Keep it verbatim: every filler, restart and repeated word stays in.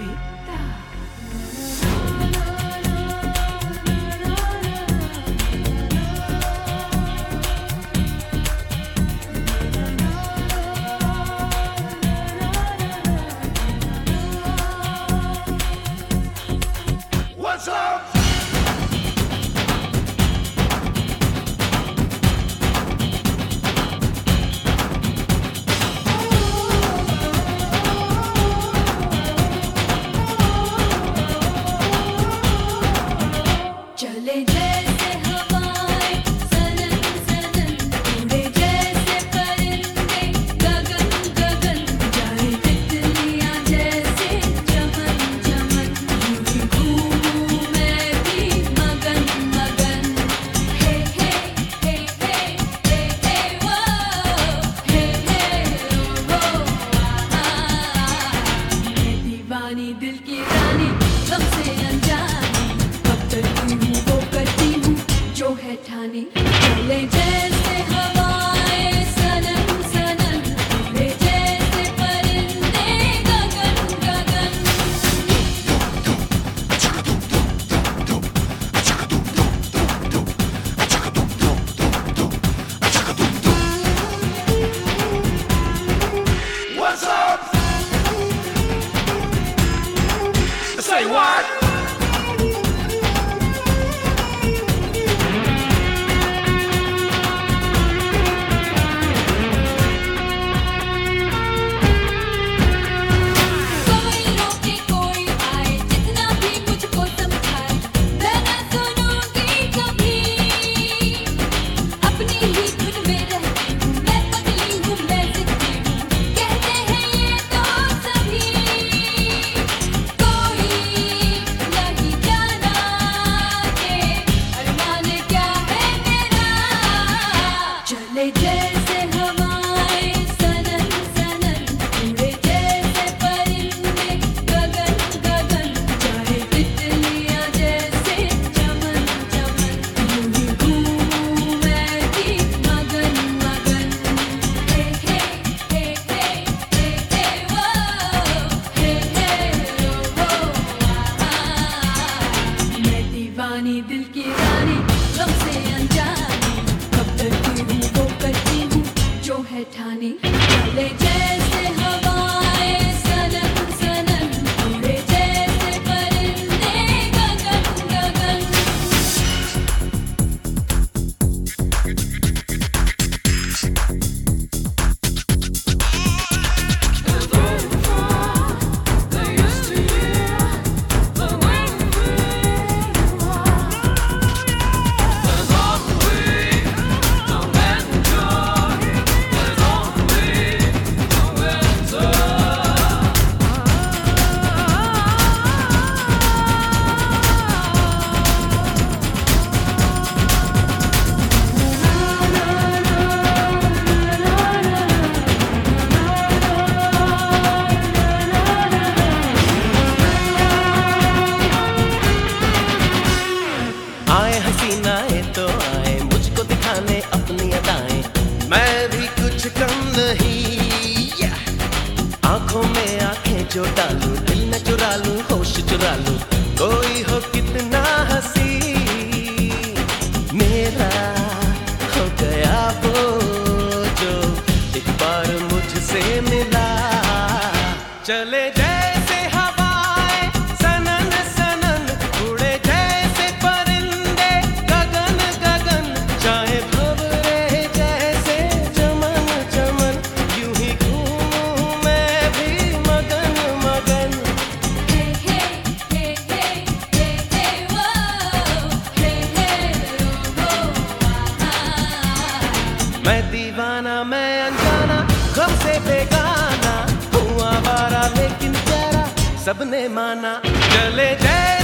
दिल की रानी हमसे अनजानी, कब करती हूँ वो करती हूँ जो है ठानी। चले जैसे हवाएं सनम सनम, उड़े जैसे परिंदे गगन गगन। What's up? Say what? कोई रोके कोई आए, जितना भी मुझको समझाए, मैं न सुनूंगी कभी। अपनी ही धुन में रहती हूँ, मैं पगली हूँ, मैं जिद्दी हूँ, कहते हैं ये तो सभी। कोई नहीं जाना के अरमान क्या है मेरा। चले जैसे हवाएं सनन सनन, उड़े जैसे परिंदे गगन गगन। जाए तितलियां जैसे चमन चमन, यूं ही घूमूं मैं भी मगन मगन। हे हे हे हे हे हे वो, हे हे ओ ओ। मैं दीवानी दिल की रानी गम से अनजानी, कब करती हूँ वो करती हूँ जो है ठानी। चले जैसे हवाएं सनन सनन, उड़े जैसे परिंदे गगन गगन। आए हसीनाएं तो आए मुझको दिखाने अपनी अदाएं, मैं भी कुछ कम नहीं। आंखों में आंखें जो डालूं, दिल न चुरा लूं, होश चुरा लूं, कोई हो कितना हंसी। मेरा हो गया वो जो एक बार मुझसे मिला। चले जैसे हवाएं सनन सनन, उड़े जैसे परिंदे गगन गगन। जाए भंवरे जैसे चमन चमन, यूं ही घूमूं मैं भी मगन मगन। हे हे हे हे हे हे वो, हे हे ओ ओ। मैं दीवाना मैं अनजाना, गम से बेगाना, हूँ आवारा लेकिन प्यारा सबने माना। चले जैसे